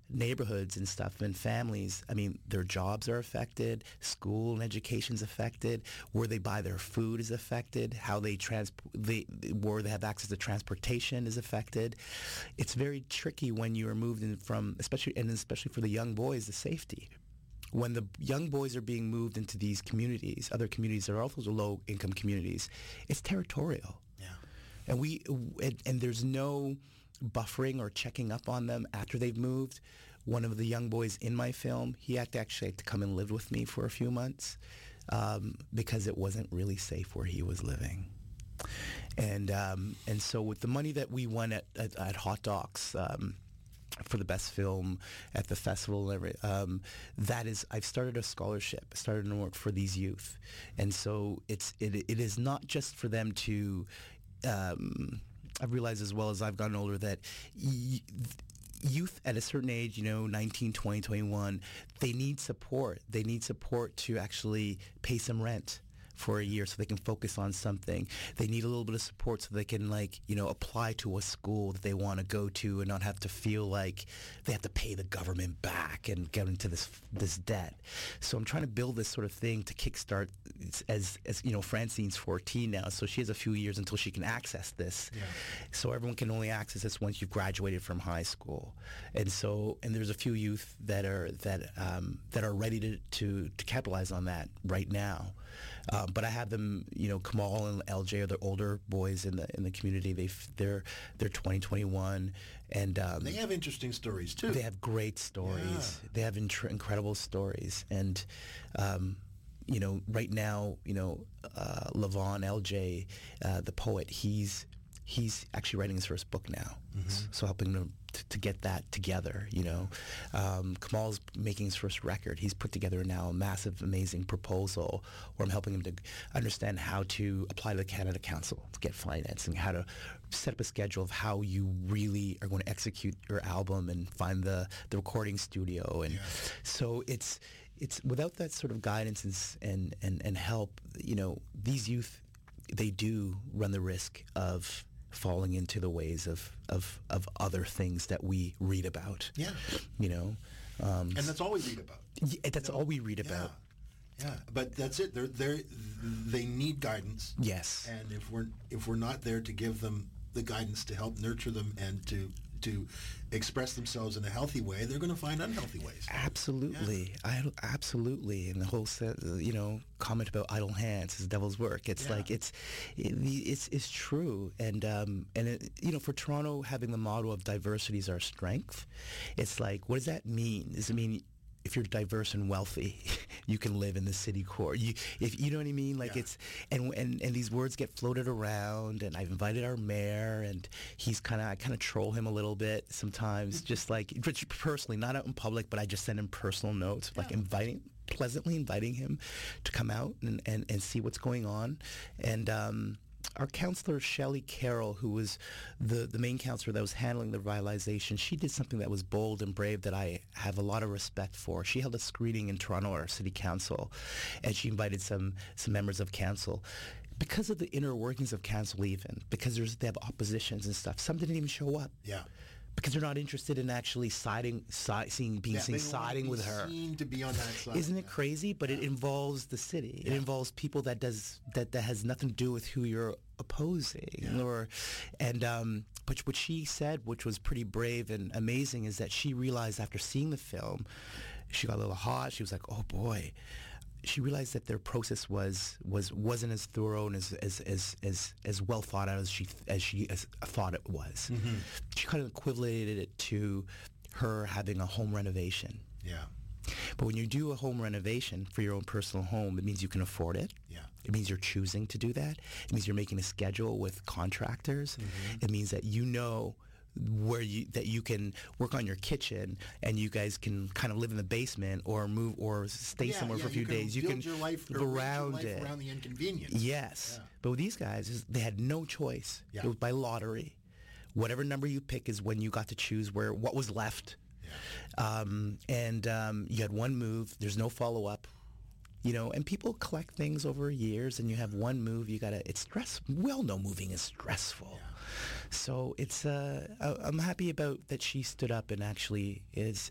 neighborhoods and stuff and families, I mean, their jobs are affected, school and education's affected, where they buy their food is affected, how they where they have access to transportation is affected. It's very tricky when you are moved in from, especially for the young boys, the safety. When the young boys are being moved into these communities, other communities that are also low-income communities, it's territorial. Yeah. And there's no buffering or checking up on them after they've moved. One of the young boys in my film, he had to actually come and live with me for a few months because it wasn't really safe where he was living. And so with the money that we won at Hot Docs for the best film at the festival, I've started a scholarship. I started to work for these youth, and so it is not just for them to. I've realized as well as I've gotten older that youth at a certain age, 19, 20, 21, they need support. They need support to actually pay some rent for a year so they can focus on something. They need a little bit of support so they can apply to a school that they want to go to and not have to feel like they have to pay the government back and get into this debt. So I'm trying to build this sort of thing to kickstart as Francine's 14 now, so she has a few years until she can access this. Yeah. So everyone can only access this once you've graduated from high school. And there's a few youth that are ready to capitalize on that right now. But I have them, Kamal and LJ are the older boys in the community. They're 20, 21, and they have interesting stories too. They have great stories. Yeah. They have incredible stories, and right now, Levon LJ, the poet, he's actually writing his first book now. Mm-hmm. So helping them to get that together, Kamal's making his first record. He's put together now a massive, amazing proposal where I'm helping him to understand how to apply to the Canada Council to get financing, how to set up a schedule of how you really are going to execute your album and find the recording studio. And so it's without that sort of guidance and help, these youth, they do run the risk of falling into the ways of other things that we read about. Yeah. And that's all we read about. Yeah, that's all we read about. Yeah, but that's it. They need guidance. Yes. And if we're not there to give them the guidance to help nurture them and to express themselves in a healthy way, they're going to find unhealthy ways. Absolutely. Yeah. Absolutely. And the whole comment about idle hands is devil's work. It's it's true. And for Toronto, having the motto of diversity is our strength, it's like, what does that mean? Does it mean if you're diverse and wealthy, you can live in the city core? If you know what I mean? Like it's and these words get floated around. And I've invited our mayor, and I kind of troll him a little bit sometimes, just like personally, not out in public, but I just send him personal notes, like pleasantly inviting him to come out and see what's going on. And our counselor, Shelley Carroll, who was the main counselor that was handling the revitalization, she did something that was bold and brave that I have a lot of respect for. She held a screening in Toronto, our city council, and she invited some members of council. Because of the inner workings of council, even, because they have oppositions and stuff, some didn't even show up. Yeah. Because they're not interested in actually siding with her. Seen to be on that side. Isn't it crazy? But it involves the city. Yeah. It involves people that has nothing to do with who you're opposing. Yeah. But what she said, which was pretty brave and amazing, is that she realized after seeing the film, she got a little hot. She was like, "Oh boy." She realized that their process wasn't as thorough and as well thought out as she thought it was. Mm-hmm. She kind of equated it to her having a home renovation. Yeah. But when you do a home renovation for your own personal home, it means you can afford it. Yeah. It means you're choosing to do that. It means you're making a schedule with contractors. Mm-hmm. It means that that you can work on your kitchen and you guys can kind of live in the basement or move or stay somewhere for a few days. You can your life around it. Around the inconvenience. Yes. Yeah. But with these guys, they had no choice. Yeah. It was by lottery. Whatever number you pick is when you got to choose what was left. Yeah. You had one move. There's no follow-up. And people collect things over years, and you have one move, it's stress. Well-known moving is stressful. So it's, I'm happy about that she stood up and actually is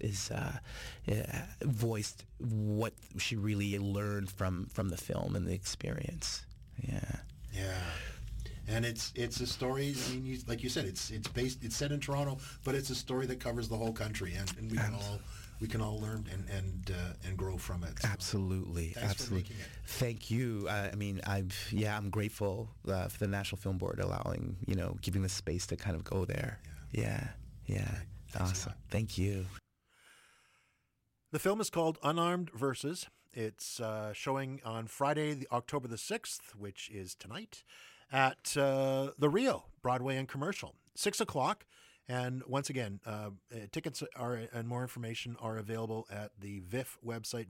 voiced what she really learned from the film and the experience. Yeah. And it's a story. I mean, like you said, it's set in Toronto, but it's a story that covers the whole country, and we can all learn and grow from it. So. Absolutely. Thanks for making it. Thank you. I'm grateful for the National Film Board allowing, giving the space to kind of go there. Yeah. Awesome. Thank you. The film is called Unarmed Verses. It's showing on Friday, October the 6th, which is tonight, at the Rio, Broadway and Commercial, 6 o'clock. And once again, tickets and more information are available at the VIFF website,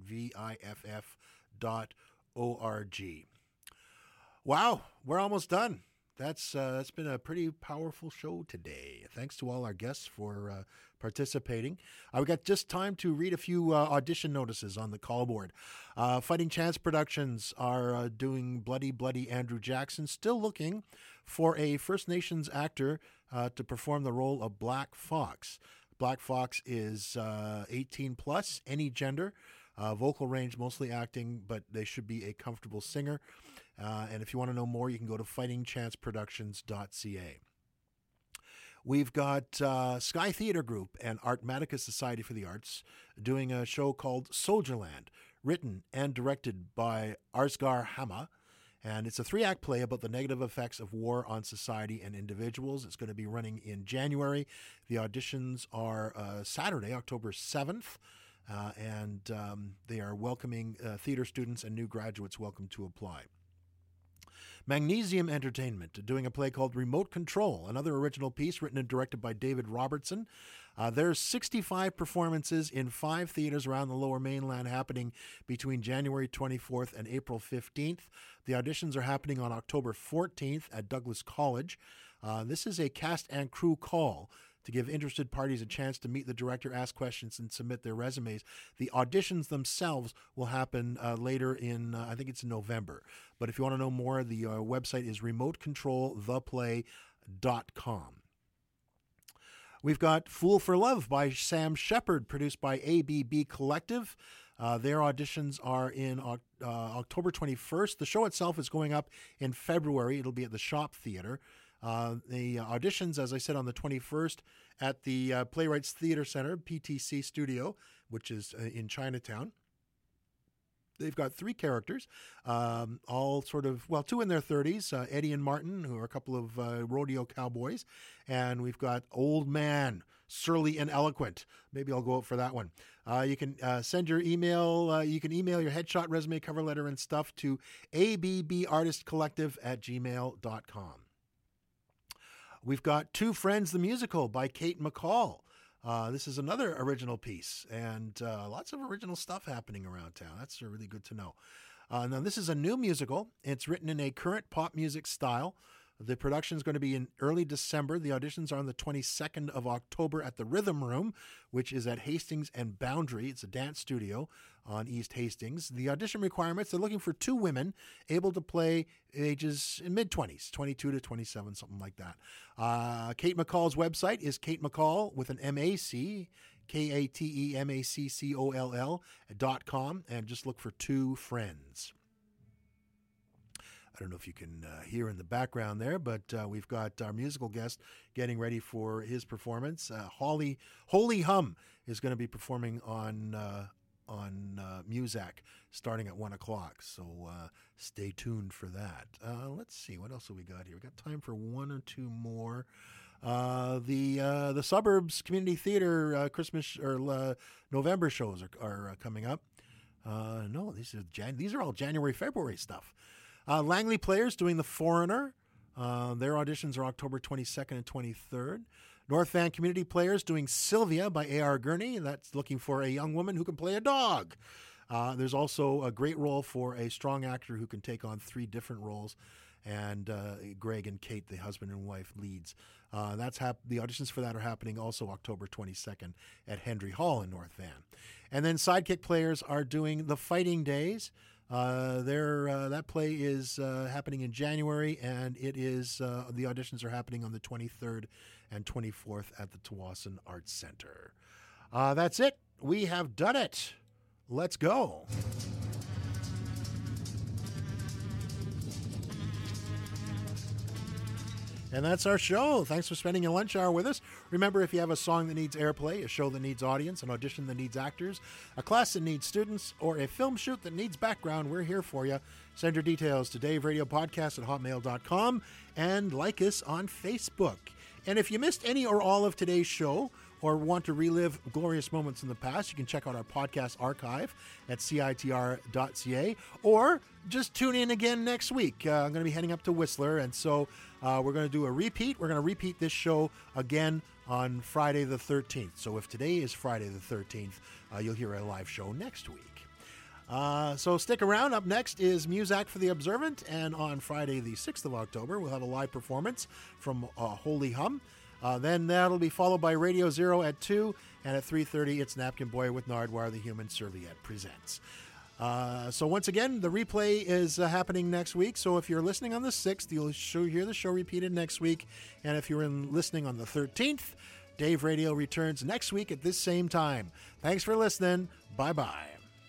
viff.org. Wow, we're almost done. That's been a pretty powerful show today. Thanks to all our guests for participating. We got just time to read a few audition notices on the call board. Fighting Chance Productions are doing Bloody Bloody Andrew Jackson, still looking for a First Nations actor to perform the role of Black Fox. Black Fox is 18 plus, any gender, vocal range, mostly acting, but they should be a comfortable singer. And if you want to know more, you can go to fightingchanceproductions.ca. We've got Sky Theatre Group and Artmatica Society for the Arts doing a show called Soldierland, written and directed by Arsgar Hama. And it's a 3-act play about the negative effects of war on society and individuals. It's going to be running in January. The auditions are Saturday, October 7th. And they are welcoming theater students and new graduates welcome to apply. Magnesium Entertainment doing a play called Remote Control, another original piece written and directed by David Robertson. There's 65 performances in 5 theaters around the Lower Mainland happening between January 24th and April 15th. The auditions are happening on October 14th at Douglas College. This is a cast and crew call to give interested parties a chance to meet the director, ask questions, and submit their resumes. The auditions themselves will happen later in, I think it's in November. But if you want to know more, the website is remotecontroltheplay.com. We've got Fool for Love by Sam Shepard, produced by ABB Collective. Their auditions are in October 21st. The show itself is going up in February. It'll be at the Shop Theatre. The auditions, as I said, on the 21st at the Playwrights Theatre Center, PTC Studio, which is in Chinatown. They've got 3 characters, all sort of, 2 in their 30s, Eddie and Martin, who are a couple of rodeo cowboys. And we've got Old Man, Surly and Eloquent. Maybe I'll go out for that one. You can send your email. You can email your headshot, resume, cover letter, and stuff to abbartistcollective@gmail.com. We've got Two Friends, the Musical by Kate McCall. This is another original piece, and lots of original stuff happening around town. That's really good to know. Now, this is a new musical. It's written in a current pop music style. The production is going to be in early December. The auditions are on the 22nd of October at the Rhythm Room, which is at Hastings and Boundary. It's a dance studio on East Hastings. The audition requirements, they're looking for 2 women able to play ages in mid-20s, 22 to 27, something like that. Kate McCall's website is Kate McCall with an M-A-C, KATEMACCOLL.com, and just look for Two Friends. I don't know if you can hear in the background there, but we've got our musical guest getting ready for his performance. Holy Hum is going to be performing on Muzak starting at 1 o'clock. So stay tuned for that. Let's see, what else have we got here? We got time for 1 or 2 more. The Suburbs Community Theater Christmas or November shows are coming up. No, these are all January, February stuff. Langley Players doing The Foreigner. Their auditions are October 22nd and 23rd. North Van Community Players doing Sylvia by A.R. Gurney. That's looking for a young woman who can play a dog. There's also a great role for a strong actor who can take on 3 different roles. And Greg and Kate, the husband and wife, leads. The auditions for that are happening also October 22nd at Hendry Hall in North Van. And then Sidekick Players are doing The Fighting Days. That play is happening in January, and it is the auditions are happening on the 23rd and 24th at the Tawasin Arts Center. That's it. We have done it. Let's go. And that's our show. Thanks for spending your lunch hour with us. Remember, if you have a song that needs airplay, a show that needs audience, an audition that needs actors, a class that needs students, or a film shoot that needs background, we're here for you. Send your details to daveradiopodcast@hotmail.com and like us on Facebook. And if you missed any or all of today's show, or want to relive glorious moments in the past, you can check out our podcast archive at CITR.ca, or just tune in again next week. I'm going to be heading up to Whistler, and so we're going to do a repeat. We're going to repeat this show again on Friday the 13th. So if today is Friday the 13th, you'll hear a live show next week. So stick around. Up next is Muzak for the Observant, and on Friday the 6th of October, we'll have a live performance from Holy Hum. Then that'll be followed by Radio Zero at 2, and at 3:30, it's Napkin Boy with Nardwar, the Human Serviette presents. So once again, the replay is happening next week. So if you're listening on the 6th, you'll hear the show repeated next week. And if you're listening on the 13th, Dave Radio returns next week at this same time. Thanks for listening. Bye-bye.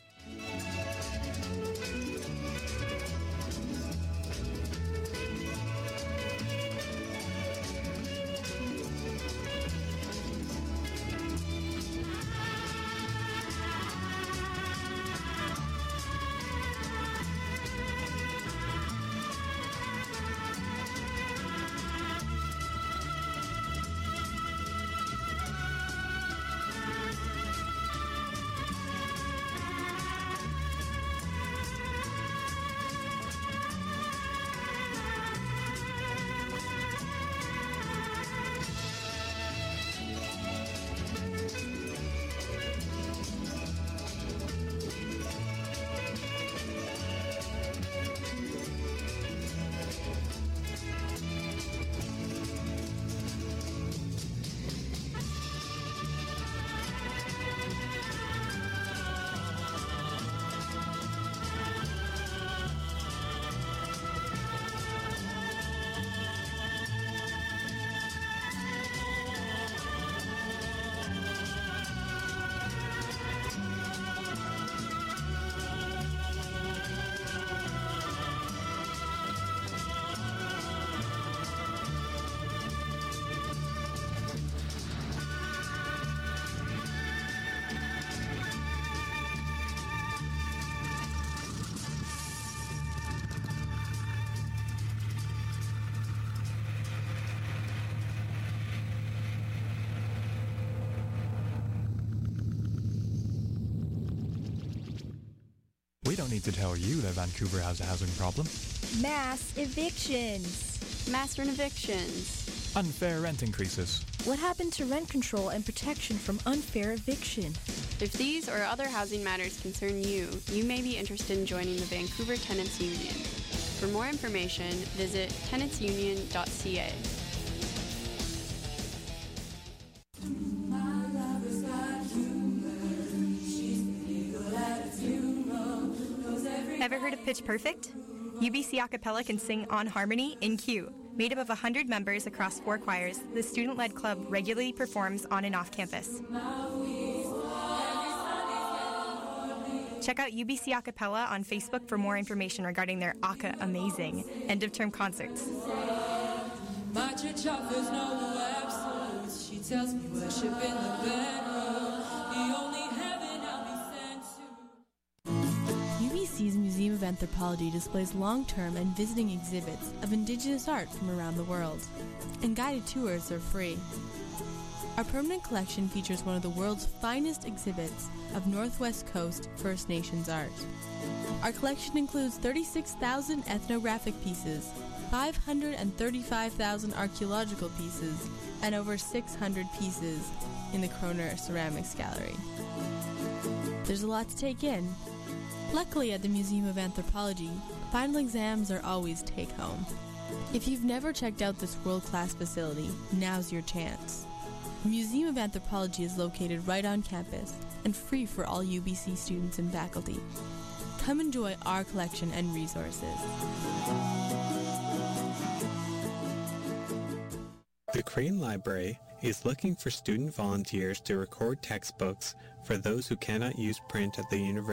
We don't need to tell you that Vancouver has a housing problem. Mass evictions. Mass rent evictions. Unfair rent increases. What happened to rent control and protection from unfair eviction? If these or other housing matters concern you, you may be interested in joining the Vancouver Tenants Union. For more information, visit tenantsunion.ca. Ever heard of Pitch Perfect? UBC Acapella can sing On Harmony in Q. Made up of 100 members across 4 choirs, the student-led club regularly performs on and off campus. Check out UBC Acapella on Facebook for more information regarding their Aka Amazing end-of-term concerts. My church offers no absolutes. She tells me worship in the bedroom. The only heaven I'll be sent to. UBC's Museum of Anthropology displays long-term and visiting exhibits of Indigenous art from around the world, and guided tours are free. Our permanent collection features one of the world's finest exhibits of Northwest Coast First Nations art. Our collection includes 36,000 ethnographic pieces, 535,000 archaeological pieces, and over 600 pieces in the Kroner Ceramics Gallery. There's a lot to take in. Luckily, at the Museum of Anthropology, final exams are always take-home. If you've never checked out this world-class facility, now's your chance. The Museum of Anthropology is located right on campus and free for all UBC students and faculty. Come enjoy our collection and resources. The Crane Library is looking for student volunteers to record textbooks for those who cannot use print at the university.